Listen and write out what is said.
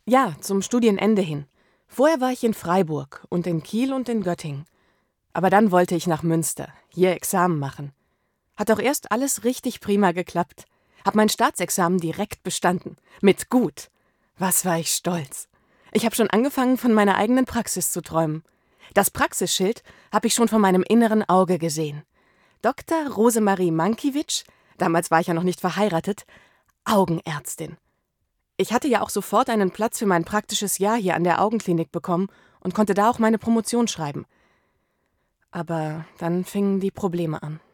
Ja, zum Studienende hin. Vorher war ich in Freiburg und in Kiel und in Göttingen. Aber dann wollte ich nach Münster, hier Examen machen. Hat auch erst alles richtig prima geklappt. Hab mein Staatsexamen direkt bestanden. Mit gut. Was war ich stolz. Ich habe schon angefangen, von meiner eigenen Praxis zu träumen. Das Praxisschild habe ich schon vor meinem inneren Auge gesehen. Dr. Rosemarie Mankiewicz, damals war ich ja noch nicht verheiratet, Augenärztin. Ich hatte ja auch sofort einen Platz für mein praktisches Jahr hier an der Augenklinik bekommen und konnte da auch meine Promotion schreiben. Aber dann fingen die Probleme an.